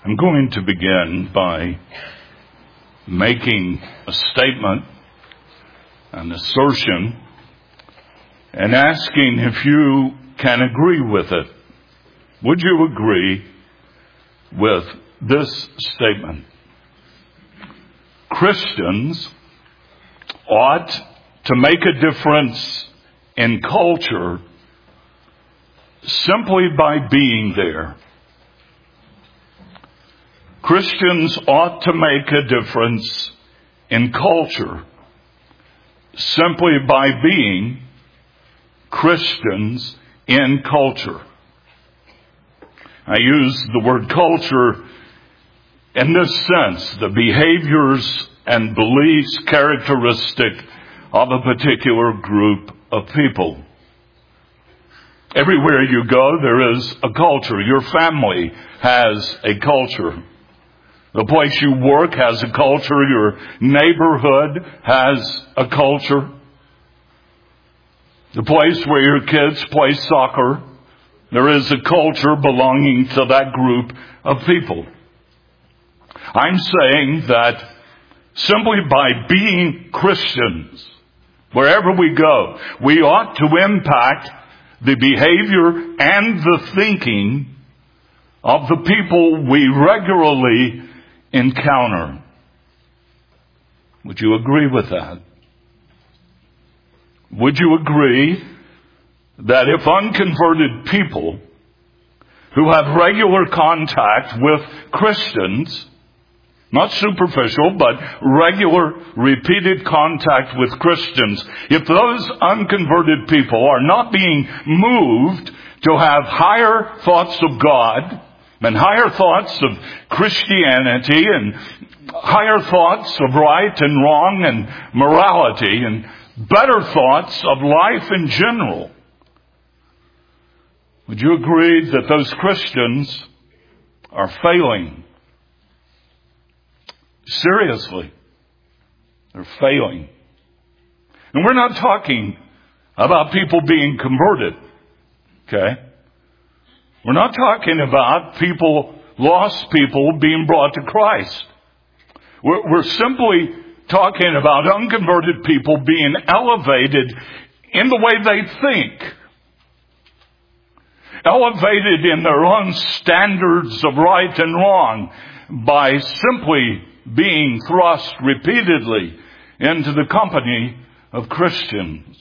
I'm going to begin by making a statement, an assertion, and asking if you can agree with it. Would you agree with this statement? Christians ought to make a difference in culture simply by being there. Christians ought to make a difference in culture simply by being Christians in culture. I use the word culture in this sense, the behaviors and beliefs characteristic of a particular group of people. Everywhere you go, there is a culture. Your family has a culture. The place you work has a culture. Your neighborhood has a culture. The place where your kids play soccer, there is a culture belonging to that group of people. I'm saying that simply by being Christians, wherever we go, we ought to impact the behavior and the thinking of the people we regularly encounter. Would you agree with that? Would you agree that if unconverted people who have regular contact with Christians, not superficial, but regular, repeated contact with Christians, if those unconverted people are not being moved to have higher thoughts of God and higher thoughts of Christianity and higher thoughts of right and wrong and morality and better thoughts of life in general, would you agree that those Christians are failing? Seriously, they're failing. And we're not talking about people being converted, okay? We're not talking about people, lost people, being brought to Christ. We're simply talking about unconverted people being elevated in the way they think. Elevated in their own standards of right and wrong by simply being thrust repeatedly into the company of Christians.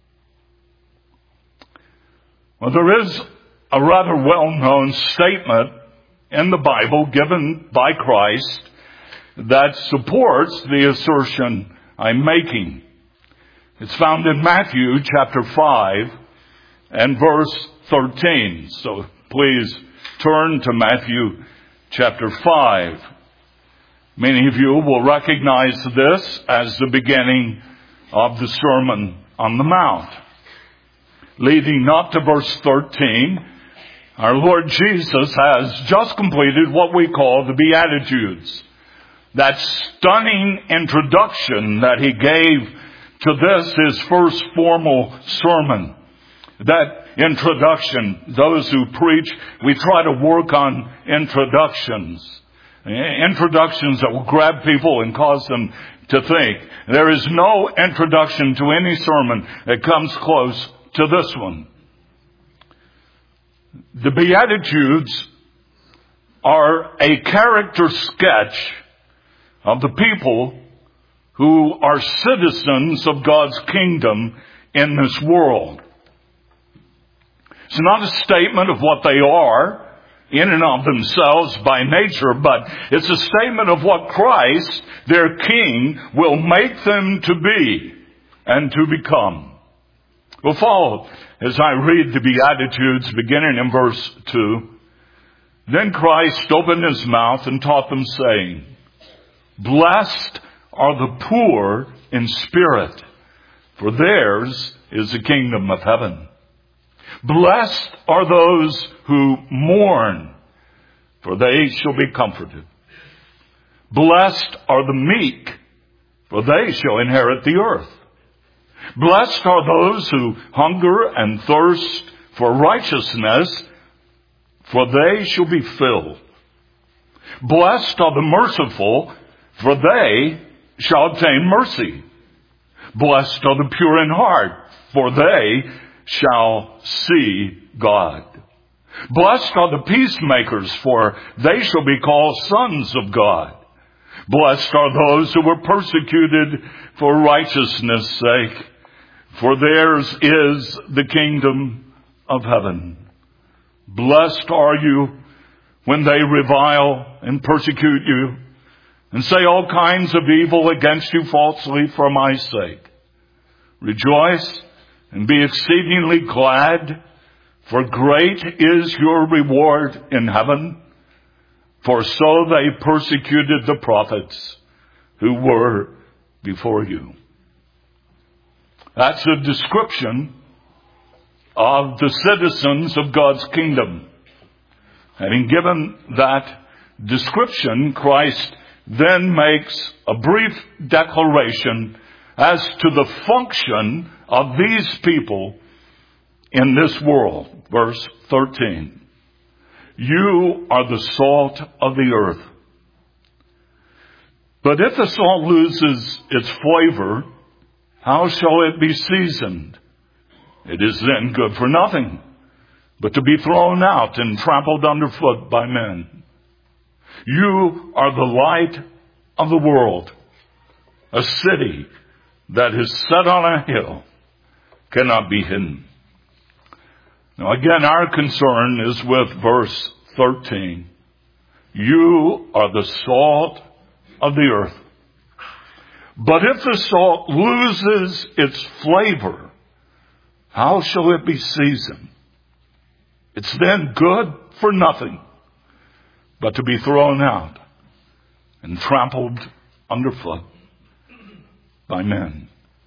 Well, there is a rather well-known statement in the Bible given by Christ that supports the assertion I'm making. It's found in Matthew chapter 5 and verse 13. So please turn to Matthew chapter 5. Many of you will recognize this as the beginning of the Sermon on the Mount. Leading up to verse 13, our Lord Jesus has just completed what we call the Beatitudes. That stunning introduction that he gave to this, his first formal sermon. That introduction, those who preach, we try to work on introductions. Introductions that will grab people and cause them to think. There is no introduction to any sermon that comes close to this one. The Beatitudes are a character sketch of the people who are citizens of God's kingdom in this world. It's not a statement of what they are in and of themselves by nature, but it's a statement of what Christ, their King, will make them to be and to become. We'll follow as I read the Beatitudes beginning in verse 2. Then Christ opened his mouth and taught them, saying, Blessed are the poor in spirit, for theirs is the kingdom of heaven. Blessed are those who mourn, for they shall be comforted. Blessed are the meek, for they shall inherit the earth. Blessed are those who hunger and thirst for righteousness, for they shall be filled. Blessed are the merciful, for they shall obtain mercy. Blessed are the pure in heart, for they shall see God. Blessed are the peacemakers, for they shall be called sons of God. Blessed are those who were persecuted for righteousness' sake, for theirs is the kingdom of heaven. Blessed are you when they revile and persecute you and say all kinds of evil against you falsely for my sake. Rejoice and be exceedingly glad, for great is your reward in heaven. For so they persecuted the prophets who were before you. That's a description of the citizens of God's kingdom. Having given that description, Christ then makes a brief declaration as to the function of these people in this world. Verse 13. You are the salt of the earth. But if the salt loses its flavor, how shall it be seasoned? It is then good for nothing, but to be thrown out and trampled underfoot by men. You are the light of the world. A city that is set on a hill cannot be hidden. Now again, our concern is with verse 13. You are the salt of the earth. But if the salt loses its flavor, how shall it be seasoned? It's then good for nothing, but to be thrown out and trampled underfoot by men.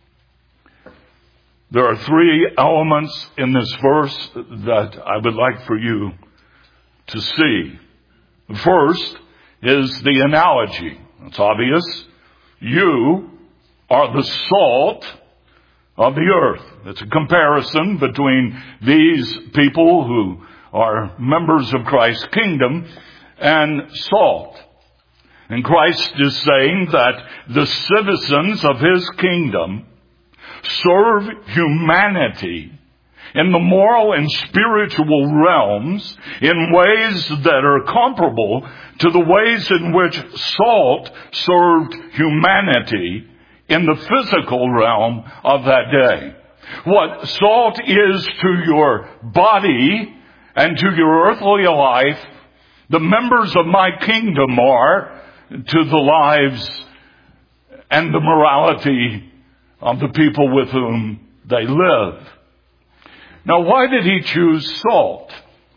There are three elements in this verse that I would like for you to see. The first is the analogy. It's obvious. You are the salt of the earth. It's a comparison between these people who are members of Christ's kingdom and salt. And Christ is saying that the citizens of his kingdom serve humanity in the moral and spiritual realms in ways that are comparable to the ways in which salt served humanity in the physical realm of that day. What salt is to your body and to your earthly life, the members of my kingdom are to the lives and the morality of the people with whom they live. Now, why did he choose salt?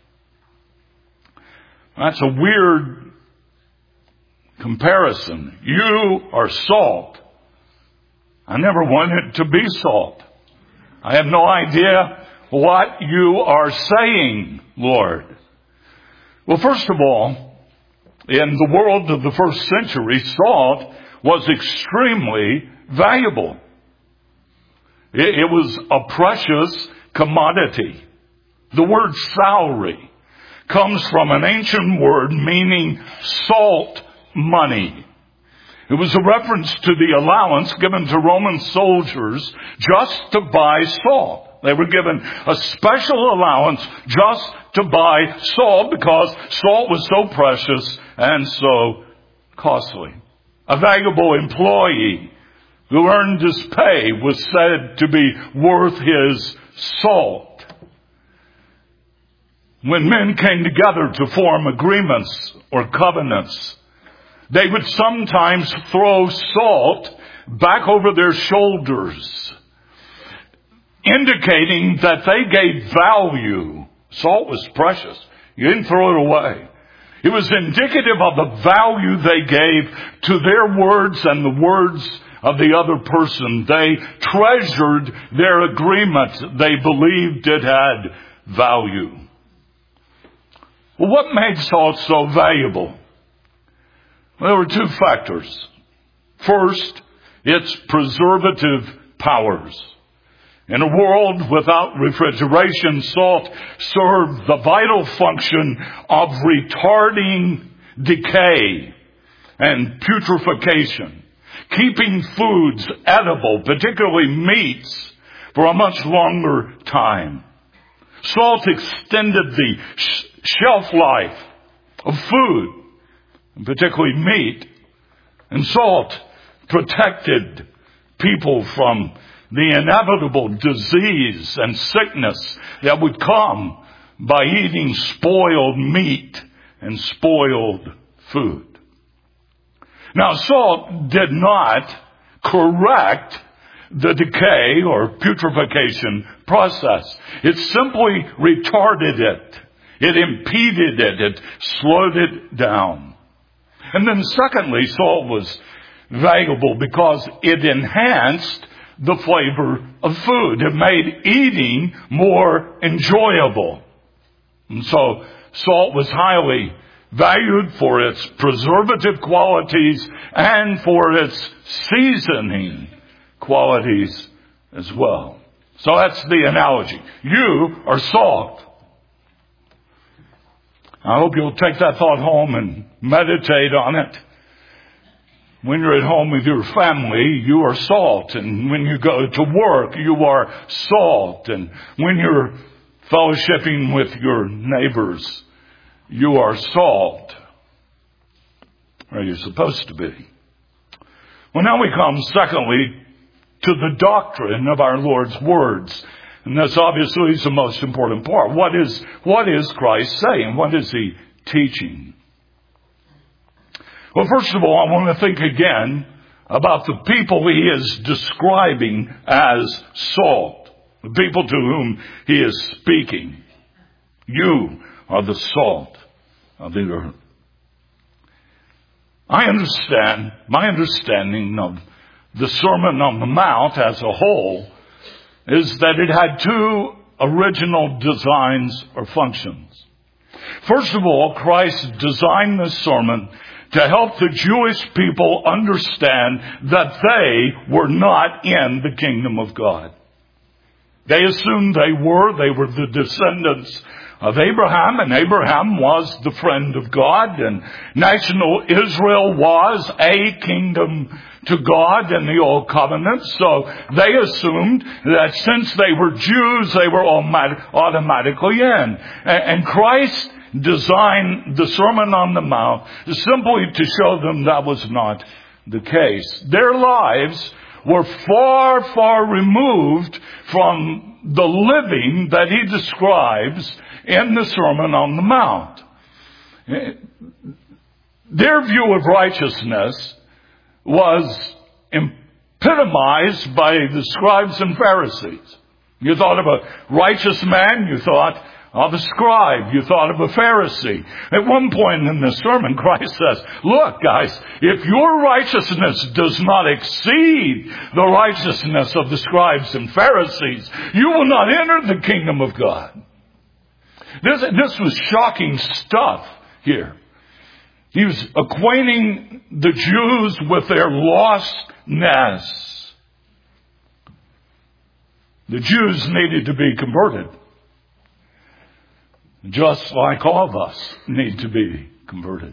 That's a weird comparison. You are salt. I never wanted to be salt. I have no idea what you are saying, Lord. Well, first of all, in the world of the first century, salt was extremely valuable. It was a precious commodity. The word salary comes from an ancient word meaning salt money. It was a reference to the allowance given to Roman soldiers just to buy salt. They were given a special allowance just to buy salt because salt was so precious and so costly. A valuable employee who earned his pay was said to be worth his salt. When men came together to form agreements or covenants, they would sometimes throw salt back over their shoulders, indicating that they gave value. Salt was precious. You didn't throw it away. It was indicative of the value they gave to their words and the words of the other person. They treasured their agreement. They believed it had value. Well, what made salt so valuable? Well, there were two factors. First, its preservative powers. In a world without refrigeration, salt served the vital function of retarding decay and putrefaction, keeping foods edible, particularly meats, for a much longer time. Salt extended the shelf life of food, and particularly meat. And salt protected people from the inevitable disease and sickness that would come by eating spoiled meat and spoiled food. Now, salt did not correct the decay or putrefaction process. It simply retarded it. It impeded it. It slowed it down. And then secondly, salt was valuable because it enhanced the flavor of food. It made eating more enjoyable. And so salt was highly valued for its preservative qualities and for its seasoning qualities as well. So that's the analogy. You are salt. I hope you'll take that thought home and meditate on it. When you're at home with your family, you are salt. And when you go to work, you are salt. And when you're fellowshipping with your neighbors, you are salt. Or you're supposed to be. Well, now we come, secondly, to the doctrine of our Lord's words. And this obviously is the most important part. What is Christ saying? What is he teaching? Well, first of all, I want to think again about the people he is describing as salt. The people to whom he is speaking. You are the salt of the earth. My understanding of the Sermon on the Mount as a whole is that it had two original designs or functions. First of all, Christ designed this sermon to help the Jewish people understand that they were not in the kingdom of God. They assumed they were the descendants of Abraham, and Abraham was the friend of God, and national Israel was a kingdom to God in the Old Covenant. So they assumed that since they were Jews, they were automatically in. And Christ designed the Sermon on the Mount simply to show them that was not the case. Their lives were far, far removed from the living that he describes in the Sermon on the Mount. Their view of righteousness was epitomized by the scribes and Pharisees. You thought of a righteous man, you thought of a scribe, you thought of a Pharisee. At one point in the sermon, Christ says, look, guys, if your righteousness does not exceed the righteousness of the scribes and Pharisees, you will not enter the kingdom of God. This was shocking stuff here. He was acquainting the Jews with their lostness. The Jews needed to be converted. Just like all of us need to be converted.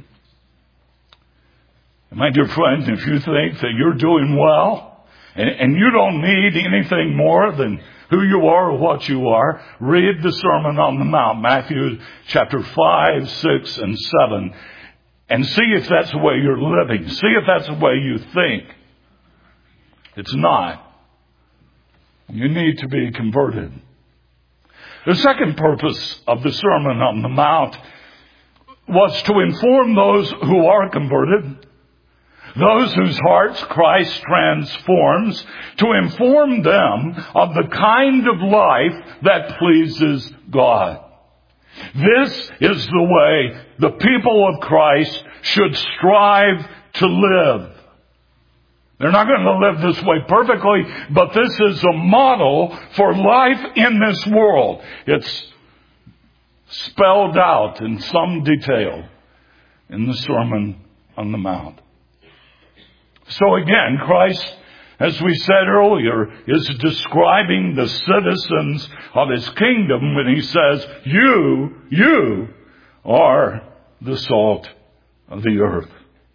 And my dear friends, if you think that you're doing well, and you don't need anything more than who you are or what you are, read the Sermon on the Mount, Matthew chapter 5, 6, and 7, and see if that's the way you're living. See if that's the way you think. It's not. You need to be converted. The second purpose of the Sermon on the Mount was to inform those who are converted, those whose hearts Christ transforms, to inform them of the kind of life that pleases God. This is the way the people of Christ should strive to live. They're not going to live this way perfectly, but this is a model for life in this world. It's spelled out in some detail in the Sermon on the Mount. So again, Christ, as we said earlier, is describing the citizens of his kingdom when he says, you are the salt of the earth.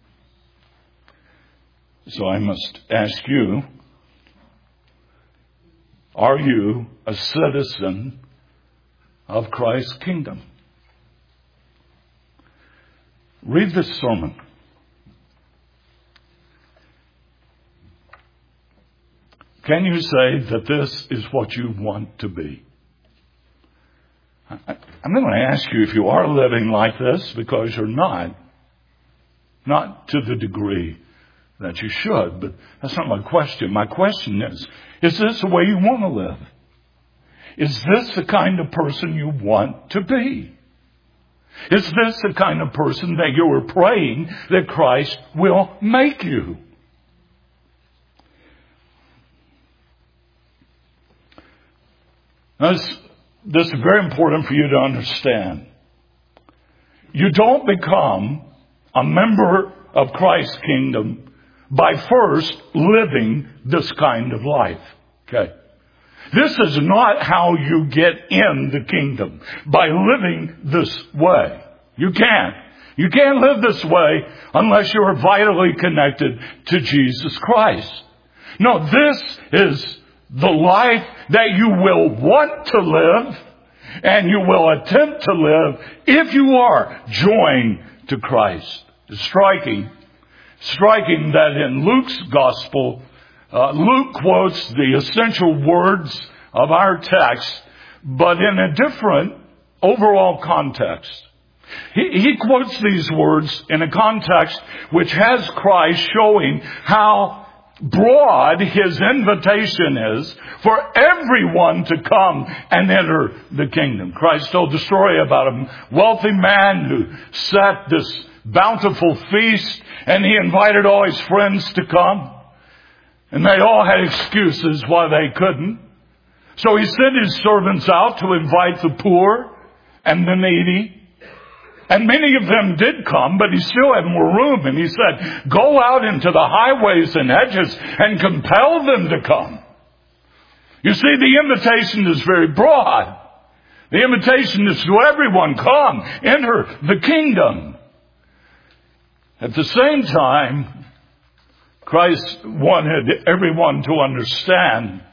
So I must ask you, are you a citizen of Christ's kingdom? Read this sermon. Can you say that this is what you want to be? I'm going to ask you if you are living like this, because you're not to the degree that you should, but that's not my question. My question is this the way you want to live? Is this the kind of person you want to be? Is this the kind of person that you are praying that Christ will make you? This is very important for you to understand. You don't become a member of Christ's kingdom by first living this kind of life. Okay? This is not how you get in the kingdom, by living this way. You can't. You can't live this way unless you are vitally connected to Jesus Christ. No, this is the life that you will want to live and you will attempt to live if you are joined to Christ. It's striking that in Luke's gospel, Luke quotes the essential words of our text, but in a different overall context. He quotes these words in a context which has Christ showing how broad his invitation is for everyone to come and enter the kingdom. Christ told the story about a wealthy man who set this bountiful feast, and he invited all his friends to come. And they all had excuses why they couldn't. So he sent his servants out to invite the poor and the needy. And many of them did come, but he still had more room. And he said, go out into the highways and hedges and compel them to come. You see, the invitation is very broad. The invitation is to everyone, come, enter the kingdom. At the same time, Christ wanted everyone to understand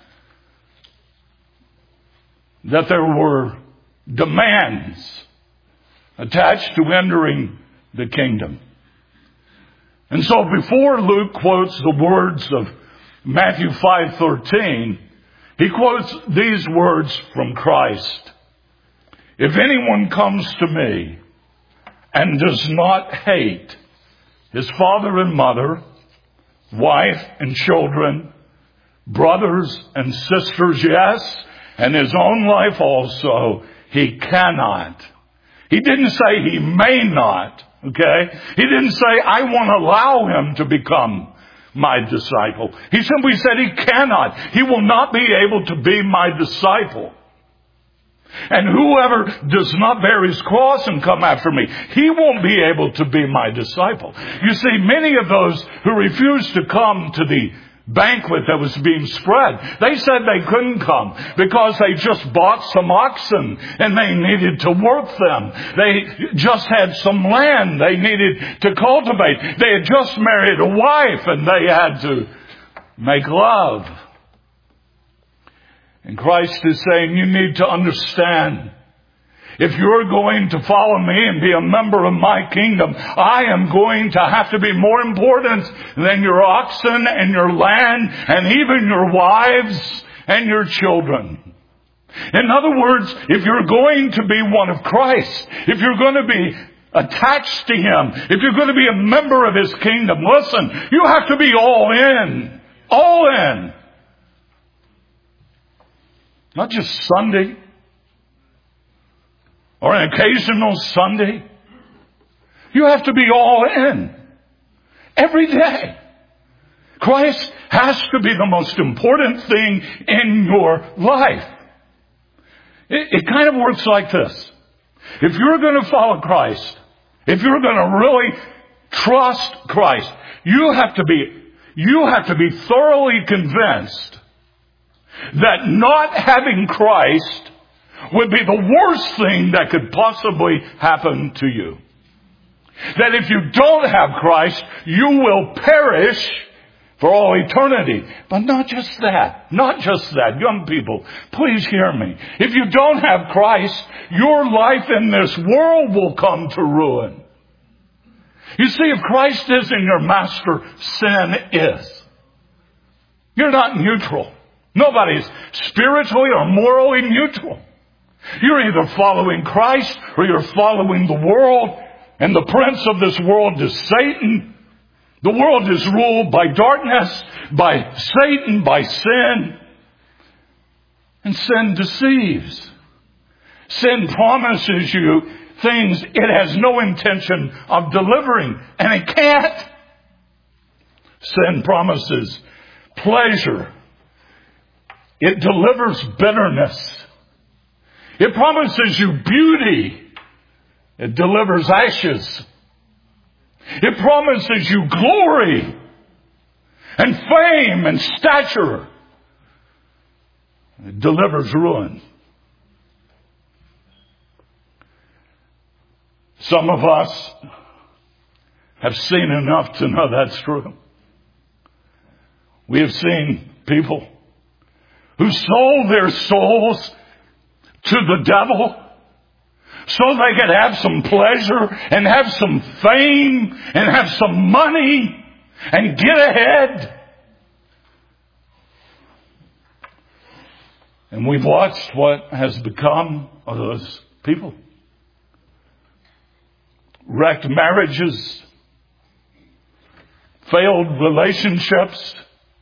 that there were demands attached to entering the kingdom. And so before Luke quotes the words of Matthew 5:13, he quotes these words from Christ. If anyone comes to me and does not hate his father and mother, wife and children, brothers and sisters, yes, and his own life also, he cannot. He didn't say he may not, okay? He didn't say, I won't allow him to become my disciple. He simply said he cannot. He will not be able to be my disciple. And whoever does not bear his cross and come after me, he won't be able to be my disciple. You see, many of those who refused to come to the banquet that was being spread, they said they couldn't come because they just bought some oxen and they needed to work them. They just had some land they needed to cultivate. They had just married a wife and they had to make love. And Christ is saying, you need to understand, if you're going to follow me and be a member of my kingdom, I am going to have to be more important than your oxen and your land and even your wives and your children. In other words, if you're going to be one of Christ, if you're going to be attached to him, if you're going to be a member of his kingdom, listen, you have to be all in. All in. Not just Sunday or an occasional Sunday. You have to be all in. Every day. Christ has to be the most important thing in your life. It kind of works like this. If you're going to follow Christ, if you're going to really trust Christ, you have to be thoroughly convinced that not having Christ would be the worst thing that could possibly happen to you. That if you don't have Christ, you will perish for all eternity. But not just that. Not just that. Young people, please hear me. If you don't have Christ, your life in this world will come to ruin. You see, if Christ isn't your master, sin is. You're not neutral. Nobody's spiritually or morally neutral. You're either following Christ or you're following the world. And the prince of this world is Satan. The world is ruled by darkness, by Satan, by sin. And sin deceives. Sin promises you things it has no intention of delivering. And it can't. Sin promises pleasure. It delivers bitterness. It promises you beauty. It delivers ashes. It promises you glory and fame and stature. It delivers ruin. Some of us have seen enough to know that's true. We have seen people who sold their souls to the devil so they could have some pleasure and have some fame and have some money and get ahead. And we've watched what has become of those people. Wrecked marriages, failed relationships,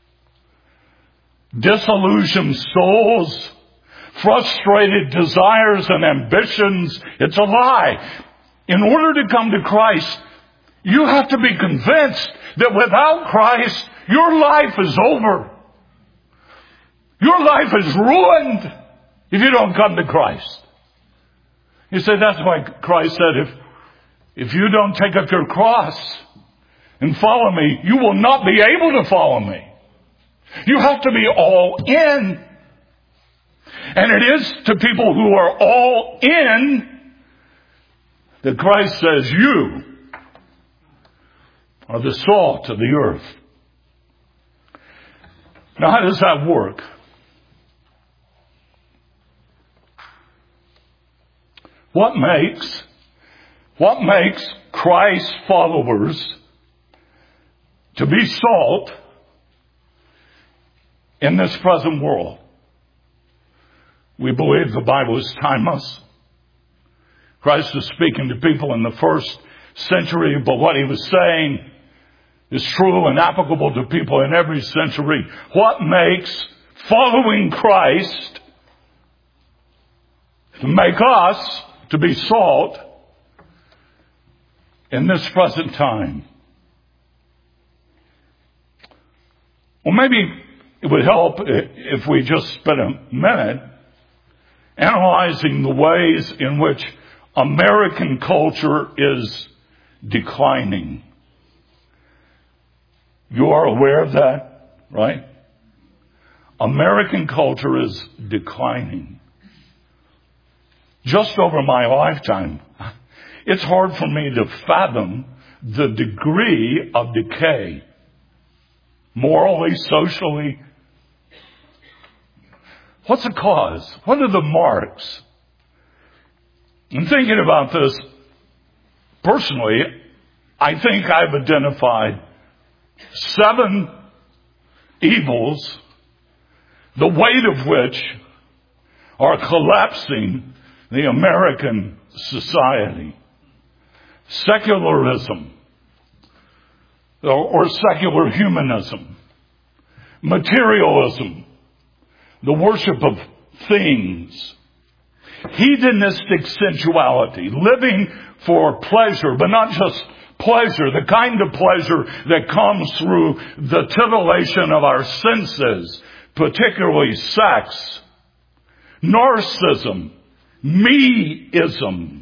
disillusioned souls, frustrated desires and ambitions. It's a lie. In order to come to Christ, you have to be convinced that without Christ, your life is over. Your life is ruined if you don't come to Christ. You say, that's why Christ said, if you don't take up your cross and follow me, you will not be able to follow me. You have to be all in. And it is to people who are all in that Christ says, you are the salt of the earth. Now, how does that work? What makes Christ's followers to be salt in this present world? We believe the Bible is timeless. Christ was speaking to people in the first century, but what he was saying is true and applicable to people in every century. What makes following Christ to make us to be salt in this present time? Well, maybe it would help if we just spent a minute analyzing the ways in which American culture is declining. You are aware of that, right? American culture is declining. Just over my lifetime, it's hard for me to fathom the degree of decay, morally, socially. What's the cause? What are the marks? In thinking about this, personally, I think I've identified 7 evils, the weight of which are collapsing the American society. Secularism, or secular humanism. Materialism, the worship of things. Hedonistic sensuality, living for pleasure, but not just pleasure, the kind of pleasure that comes through the titillation of our senses, particularly sex. Narcissism, me-ism,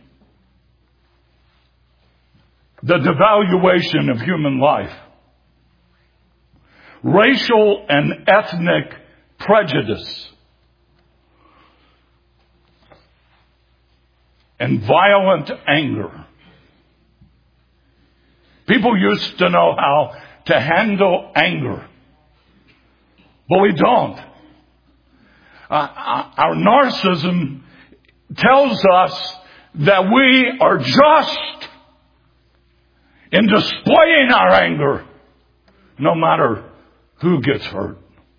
the devaluation of human life. Racial and ethnic prejudice. And violent anger. People used to know how to handle anger, but we don't. Our narcissism tells us that we are just in displaying our anger, no matter who gets hurt.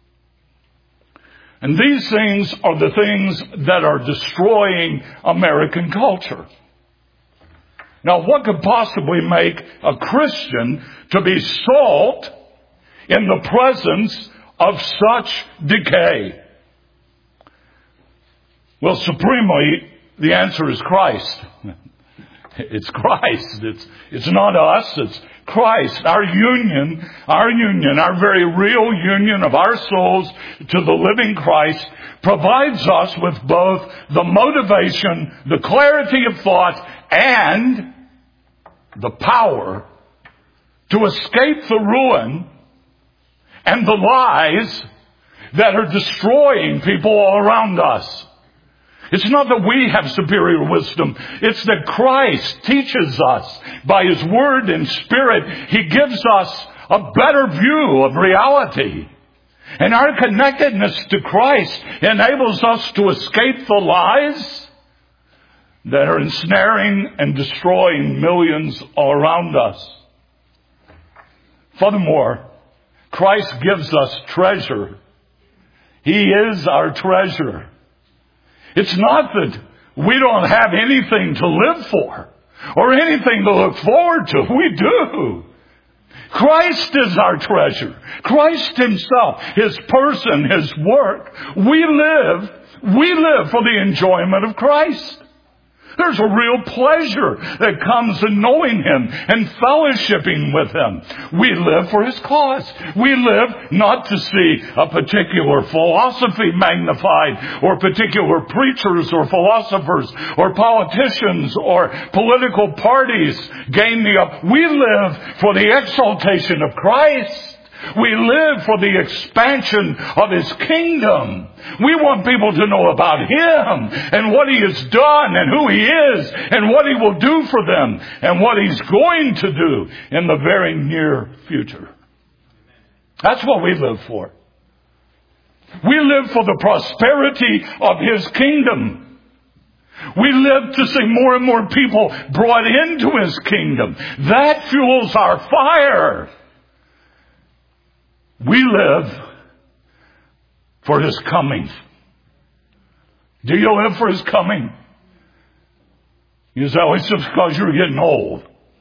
And these things are the things that are destroying American culture. Now, what could possibly make a Christian to be salt in the presence of such decay? Well, supremely, the answer is Christ. It's Christ. It's not us. It's Christ. Our very real union of our souls to the living Christ provides us with both the motivation, the clarity of thought, and the power to escape the ruin and the lies that are destroying people all around us. It's not that we have superior wisdom. It's that Christ teaches us by His Word and Spirit. He gives us a better view of reality. And our connectedness to Christ enables us to escape the lies that are ensnaring and destroying millions all around us. Furthermore, Christ gives us treasure. He is our treasure. It's not that we don't have anything to live for or anything to look forward to. We do. Christ is our treasure. Christ Himself, His person, His work. We live for the enjoyment of Christ. There's a real pleasure that comes in knowing Him and fellowshipping with Him. We live for His cause. We live not to see a particular philosophy magnified, or particular preachers or philosophers or politicians or political parties gain the up. We live for the exaltation of Christ. We live for the expansion of His kingdom. We want people to know about Him and what He has done and who He is and what He will do for them and what He's going to do in the very near future. That's what we live for. We live for the prosperity of His kingdom. We live to see more and more people brought into His kingdom. That fuels our fire. We live for His coming. Do you live for His coming? You say, oh, it's just because you're getting old.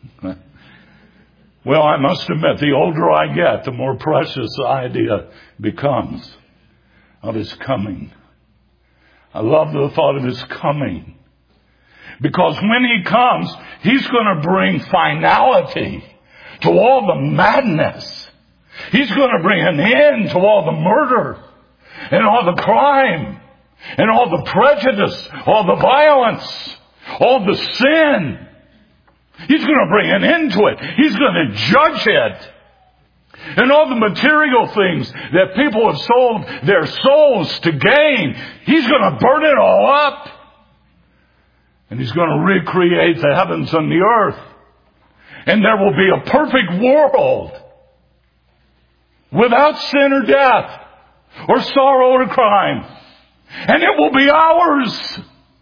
Well, I must admit, the older I get, the more precious the idea becomes of His coming. I love the thought of His coming. Because when He comes, He's going to bring finality to all the madness. He's going to bring an end to all the murder and all the crime and all the prejudice, all the violence, all the sin. He's going to bring an end to it. He's going to judge it. And all the material things that people have sold their souls to gain, He's going to burn it all up. And He's going to recreate the heavens and the earth. And there will be a perfect world without sin or death or sorrow or crime. And it will be ours.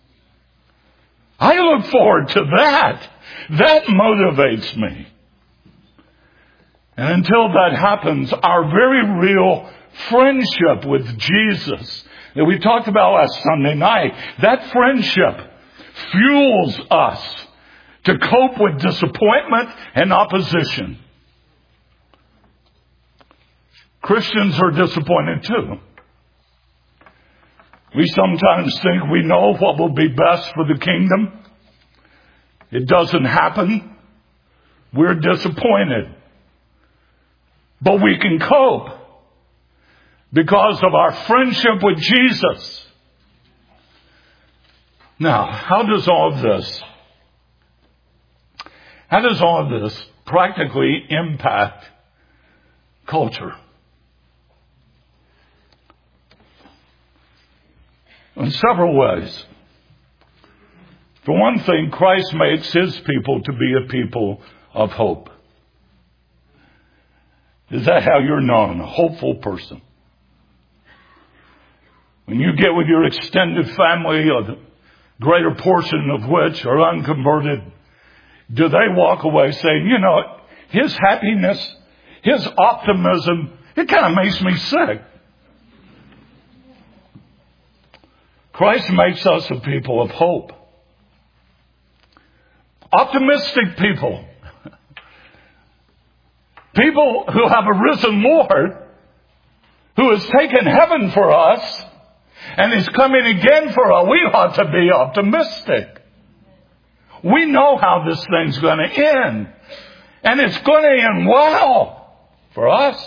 I look forward to that. That motivates me. And until that happens, our very real friendship with Jesus that we talked about last Sunday night, that friendship fuels us to cope with disappointment and opposition. Christians are disappointed too. We sometimes think we know what will be best for the kingdom. It doesn't happen. We're disappointed. But we can cope because of our friendship with Jesus. Now, how does all of this practically impact culture? In several ways. For one thing, Christ makes His people to be a people of hope. Is that how you're known? A hopeful person. When you get with your extended family, a greater portion of which are unconverted, do they walk away saying, you know, his happiness, his optimism, it kind of makes me sick. Christ makes us a people of hope. Optimistic people. People who have a risen Lord who has taken heaven for us and is coming again for us. We ought to be optimistic. We know how this thing's going to end. And it's going to end well for us.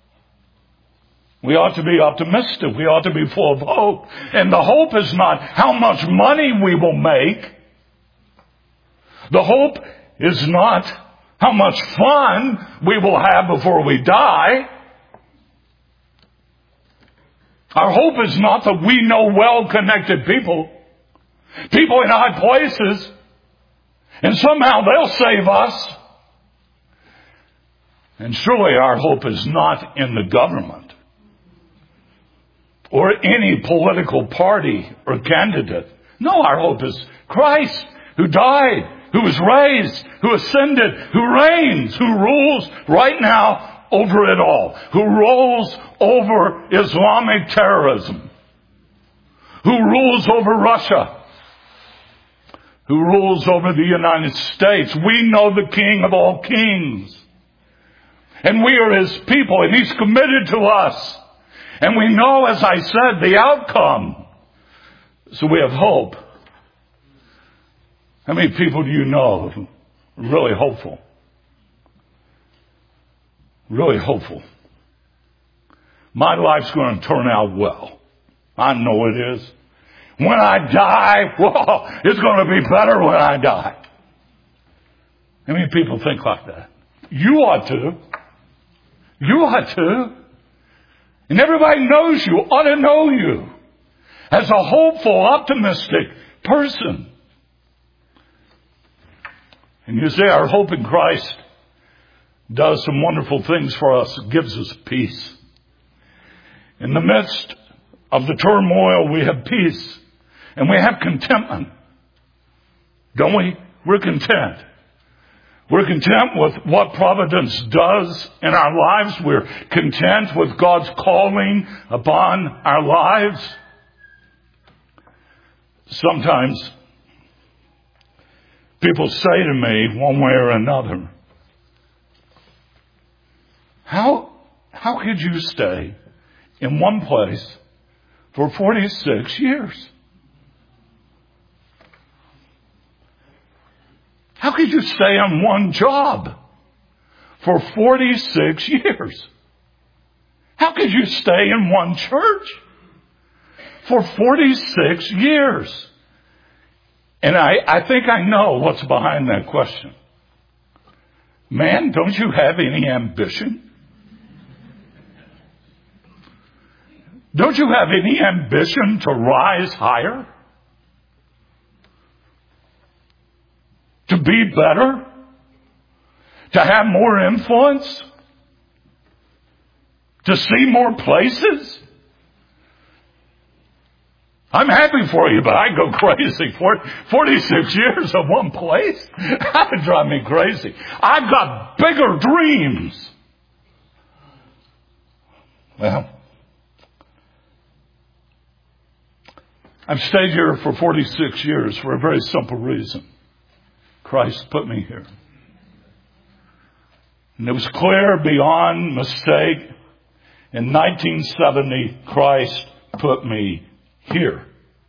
We ought to be optimistic. We ought to be full of hope. And the hope is not how much money we will make. The hope is not how much fun we will have before we die. Our hope is not that we know well-connected people. People in high places. And somehow they'll save us. And surely our hope is not in the government or any political party or candidate. No, our hope is Christ, who died, who was raised, who ascended, who reigns, who rules right now over it all, who rules over Islamic terrorism, who rules over Russia, who rules over the United States. We know the King of all kings. And we are His people, and He's committed to us. And we know, as I said, the outcome. So we have hope. How many people do you know who are really hopeful? Really hopeful. My life's going to turn out well. I know it is. When I die, whoa, it's going to be better when I die. How many people think like that? You ought to. You ought to. And everybody knows you, ought to know you as a hopeful, optimistic person. And you see, our hope in Christ does some wonderful things for us. It gives us peace. In the midst of the turmoil, we have peace. And we have contentment. Don't we? We're content. We're content with what providence does in our lives. We're content with God's calling upon our lives. Sometimes people say to me one way or another, how could you stay in one place for 46 years? How could you stay on one job for 46 years? How could you stay in one church for 46 years? And I think I know what's behind that question. Man, don't you have any ambition? Don't you have any ambition to rise higher? To be better? To have more influence? To see more places? I'm happy for you, but I go crazy. 46 years of one place? That would drive me crazy. I've got bigger dreams. Well, I've stayed here for 46 years for a very simple reason. Christ put me here. And it was clear beyond mistake. In 1970, Christ put me here.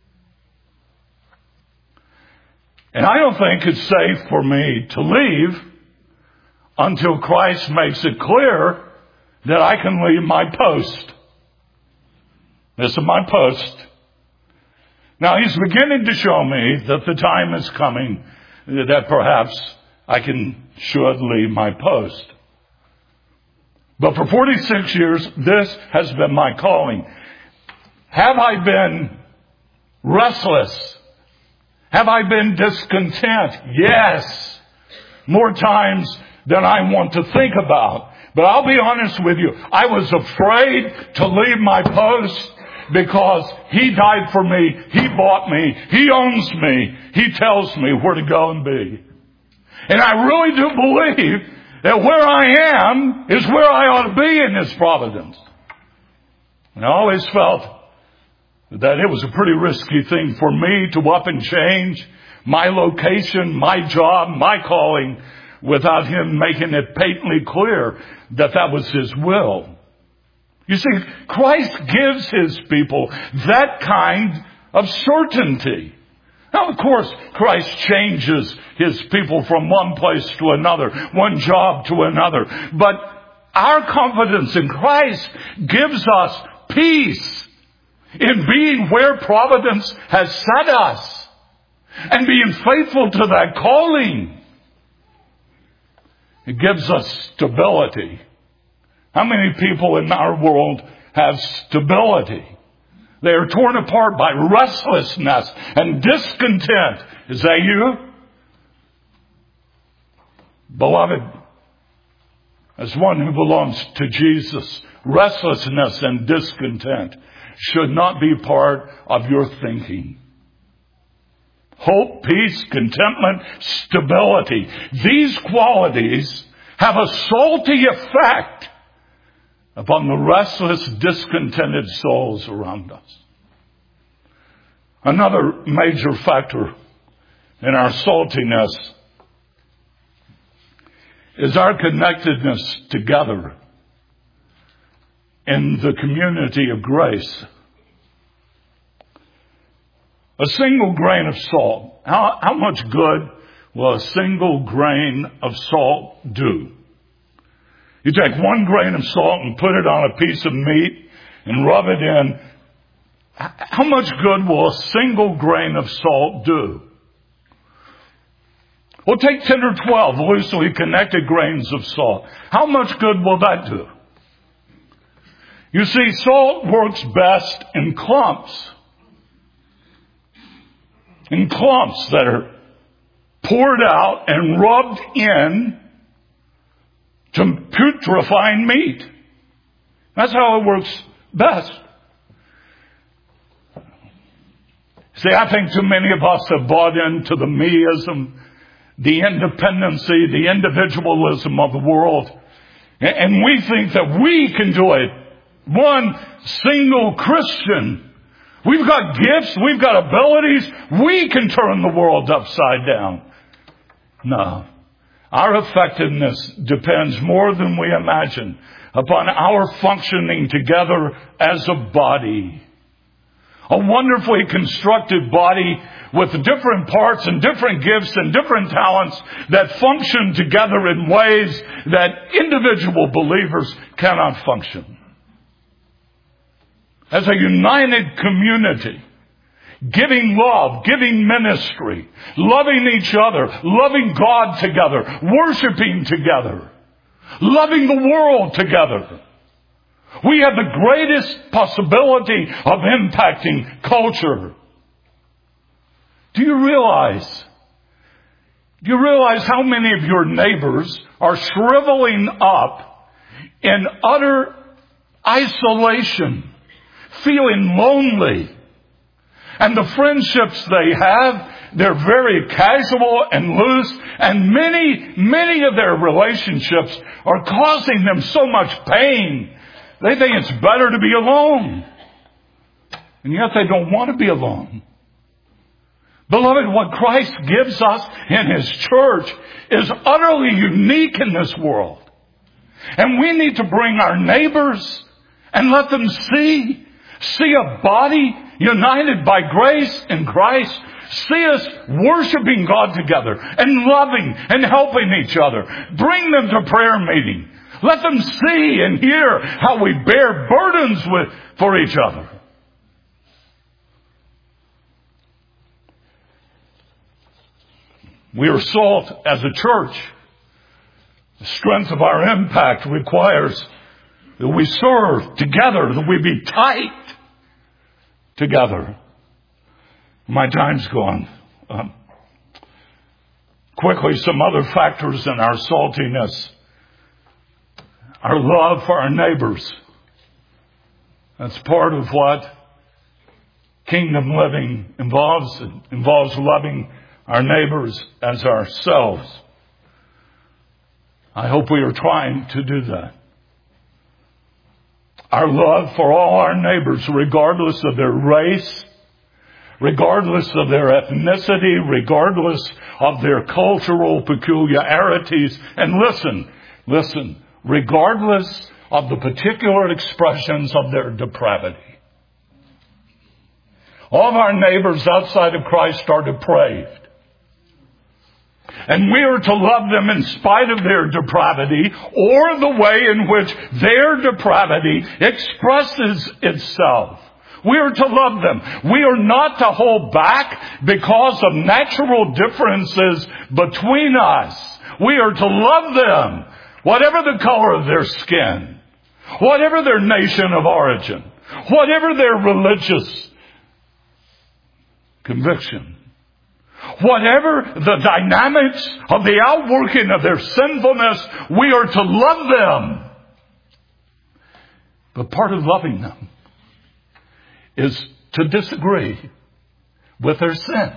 And I don't think it's safe for me to leave until Christ makes it clear that I can leave my post. This is my post. Now, He's beginning to show me that the time is coming that perhaps I should leave my post. But for 46 years, this has been my calling. Have I been restless? Have I been discontent? Yes. More times than I want to think about. But I'll be honest with you, I was afraid to leave my post because He died for me, He bought me, He owns me, He tells me where to go and be. And I really do believe that where I am is where I ought to be in His providence. And I always felt that it was a pretty risky thing for me to up and change my location, my job, my calling, without Him making it patently clear that that was His will. You see, Christ gives His people that kind of certainty. Now, of course, Christ changes His people from one place to another, one job to another. But our confidence in Christ gives us peace in being where providence has set us and being faithful to that calling. It gives us stability. How many people in our world have stability? They are torn apart by restlessness and discontent. Is that you? Beloved, as one who belongs to Jesus, restlessness and discontent should not be part of your thinking. Hope, peace, contentment, stability. These qualities have a salty effect upon the restless, discontented souls around us. Another major factor in our saltiness is our connectedness together in the community of grace. A single grain of salt. How much good will a single grain of salt do? You take one grain of salt and put it on a piece of meat and rub it in. How much good will a single grain of salt do? Well, take 10 or 12 loosely connected grains of salt. How much good will that do? You see, salt works best in clumps. In clumps that are poured out and rubbed in to putrefying meat. That's how it works best. See, I think too many of us have bought into the meism, the independency, the individualism of the world. And we think that we can do it. One single Christian. We've got gifts, we've got abilities, we can turn the world upside down. No. Our effectiveness depends more than we imagine upon our functioning together as a body. A wonderfully constructed body with different parts and different gifts and different talents that function together in ways that individual believers cannot function. As a united community, giving love, giving ministry, loving each other, loving God together, worshiping together, loving the world together. We have the greatest possibility of impacting culture. Do you realize how many of your neighbors are shriveling up in utter isolation, feeling lonely? And the friendships they have, they're very casual and loose, and many of their relationships are causing them so much pain. They think it's better to be alone. And yet they don't want to be alone. Beloved, what Christ gives us in His church is utterly unique in this world. And we need to bring our neighbors and let them see a body united by grace in Christ. See us worshiping God together and loving and helping each other. Bring them to prayer meeting. Let them see and hear how we bear burdens for each other. We are salt as a church. The strength of our impact requires that we serve together, that we be tight together. My time's gone. Quickly, some other factors in our saltiness. Our love for our neighbors. That's part of what kingdom living involves. It involves loving our neighbors as ourselves. I hope we are trying to do that. Our love for all our neighbors, regardless of their race, regardless of their ethnicity, regardless of their cultural peculiarities, and listen, regardless of the particular expressions of their depravity. All of our neighbors outside of Christ are depraved. And we are to love them in spite of their depravity or the way in which their depravity expresses itself. We are to love them. We are not to hold back because of natural differences between us. We are to love them, whatever the color of their skin, whatever their nation of origin, whatever their religious conviction, whatever the dynamics of the outworking of their sinfulness, we are to love them. But part of loving them is to disagree with their sin.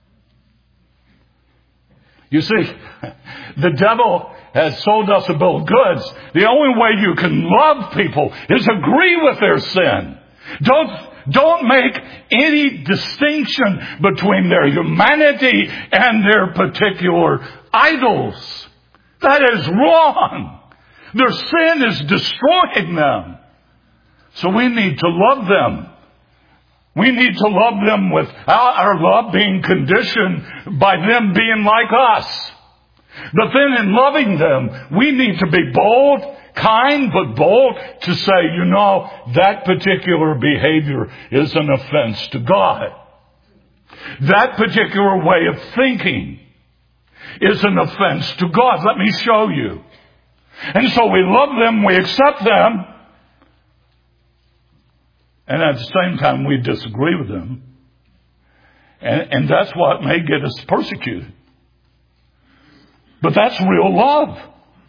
You see, the devil has sold us a bill of goods. The only way you can love people is agree with their sin. Don't make any distinction between their humanity and their particular idols. That is wrong. Their sin is destroying them. So we need to love them. We need to love them without our love being conditioned by them being like us. But then in loving them, we need to be bold, kind but bold, to say, that particular behavior is an offense to God. That particular way of thinking is an offense to God. Let me show you. And so we love them, we accept them, and at the same time we disagree with them. And that's what may get us persecuted. But that's real love.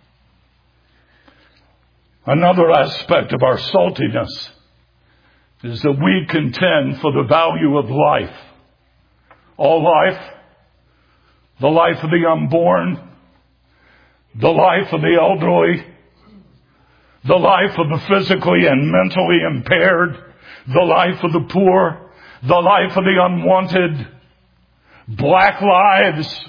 Another aspect of our saltiness is that we contend for the value of life. All life, the life of the unborn, the life of the elderly, the life of the physically and mentally impaired, the life of the poor, the life of the unwanted, black lives,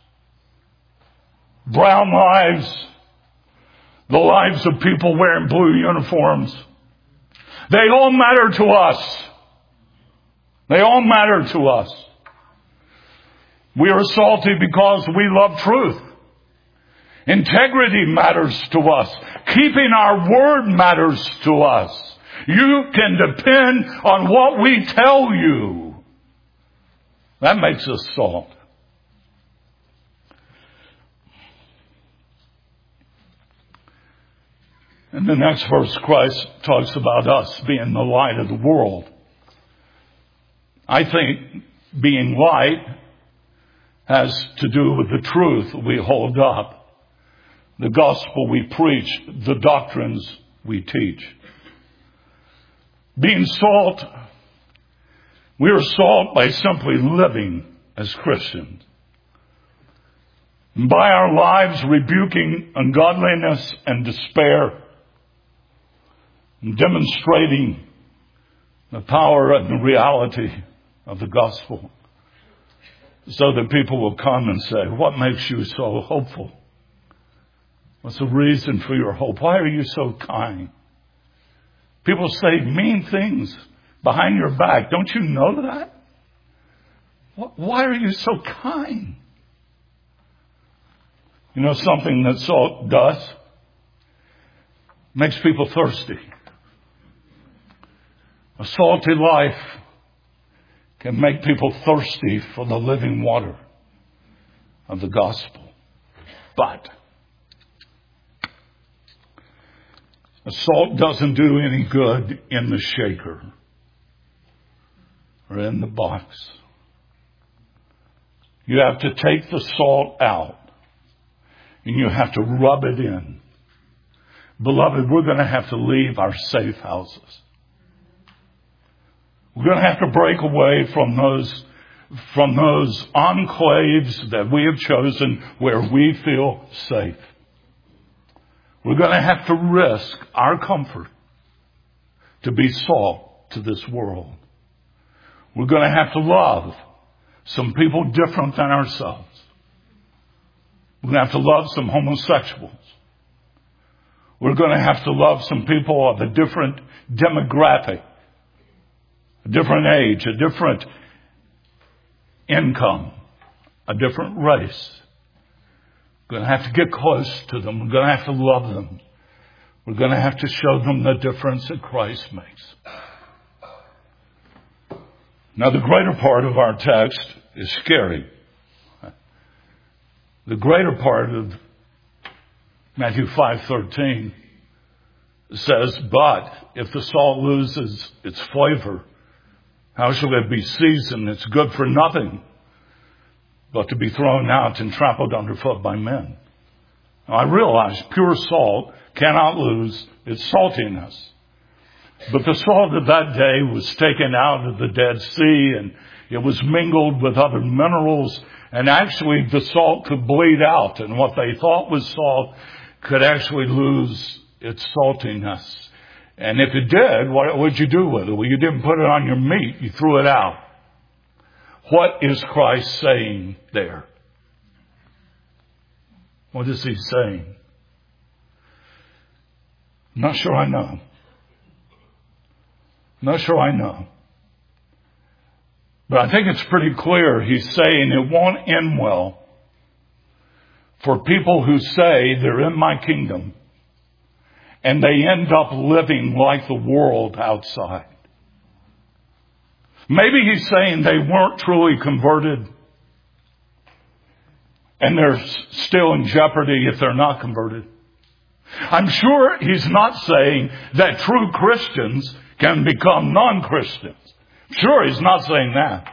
brown lives, the lives of people wearing blue uniforms. They all matter to us. They all matter to us. We are salty because we love truth. Integrity matters to us. Keeping our word matters to us. You can depend on what we tell you. That makes us salt. In the next verse, Christ talks about us being the light of the world. I think being light has to do with the truth we hold up, the gospel we preach, the doctrines we teach. Being salt, we are salt by simply living as Christians. By our lives rebuking ungodliness and despair, and demonstrating the power and the reality of the gospel, so that people will come and say, what makes you so hopeful? What's the reason for your hope? Why are you so kind? People say mean things behind your back. Don't you know that? Why are you so kind? You know something that salt does? Makes people thirsty. A salty life can make people thirsty for the living water of the gospel. But the salt doesn't do any good in the shaker or in the box. You have to take the salt out and you have to rub it in beloved, we're going to have to leave our safe houses. We're going to have to break away from those enclaves that we have chosen where we feel safe. We're going to have to risk our comfort to be salt to this world. We're going to have to love some people different than ourselves. We're going to have to love some homosexuals. We're going to have to love some people of a different demographic, a different age, a different income, a different race. We're going to have to get close to them. We're going to have to love them. We're going to have to show them the difference that Christ makes. Now, the greater part of our text is scary. The greater part of Matthew 5:13 says, but if the salt loses its flavor, how shall it be seasoned? It's good for nothing but to be thrown out and trampled underfoot by men. Now, I realize pure salt cannot lose its saltiness. But the salt of that day was taken out of the Dead Sea, and it was mingled with other minerals, and actually the salt could bleed out, and what they thought was salt could actually lose its saltiness. And if it did, what would you do with it? Well, you didn't put it on your meat, you threw it out. What is Christ saying there? What is he saying? Not sure I know. Not sure I know. But I think it's pretty clear he's saying it won't end well for people who say they're in my kingdom and they end up living like the world outside. Maybe he's saying they weren't truly converted and they're still in jeopardy if they're not converted. I'm sure he's not saying that true Christians can become non-Christians. Sure, he's not saying that.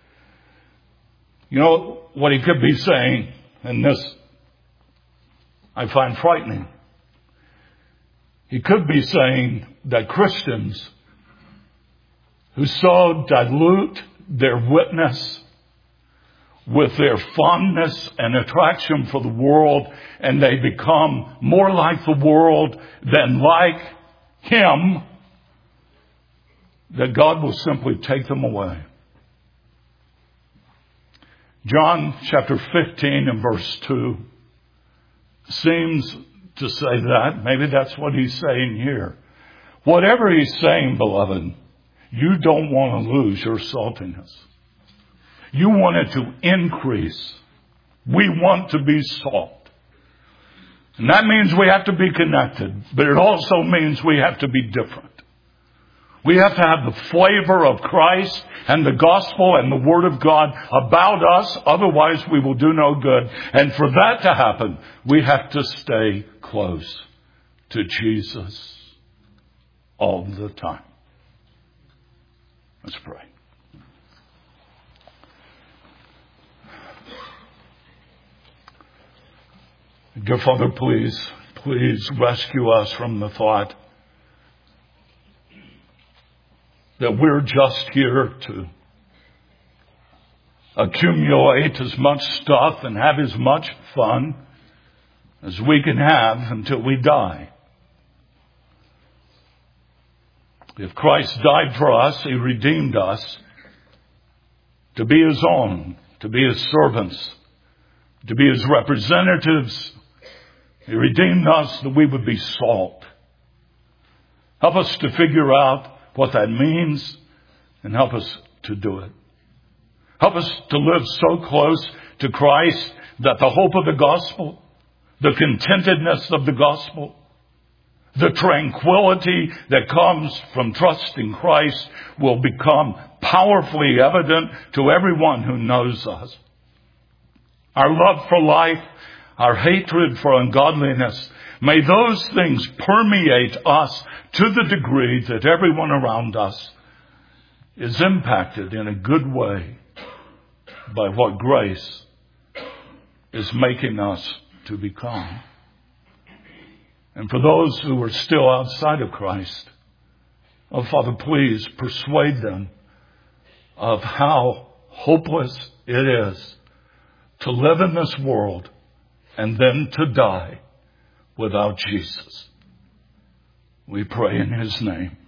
You know what he could be saying, and this I find frightening. He could be saying that Christians who so dilute their witness with their fondness and attraction for the world, and they become more like the world than like him, that God will simply take them away. John chapter 15 and verse 2 seems to say that. Maybe that's what he's saying here. Whatever he's saying, beloved, you don't want to lose your saltiness. You want it to increase. We want to be salt. And that means we have to be connected, but it also means we have to be different. We have to have the flavor of Christ and the gospel and the word of God about us. Otherwise, we will do no good. And for that to happen, we have to stay close to Jesus all the time. Let's pray. Dear Father, please rescue us from the thought that we're just here to accumulate as much stuff and have as much fun as we can have until we die. If Christ died for us, he redeemed us to be his own, to be his servants, to be his representatives. He redeemed us that we would be salt. Help us to figure out what that means and help us to do it. Help us to live so close to Christ that the hope of the gospel, the contentedness of the gospel, the tranquility that comes from trusting Christ will become powerfully evident to everyone who knows us. Our love for life, our hatred for ungodliness, may those things permeate us to the degree that everyone around us is impacted in a good way by what grace is making us to become. And for those who are still outside of Christ, oh, Father, please persuade them of how hopeless it is to live in this world and then to die without Jesus. We pray in His name.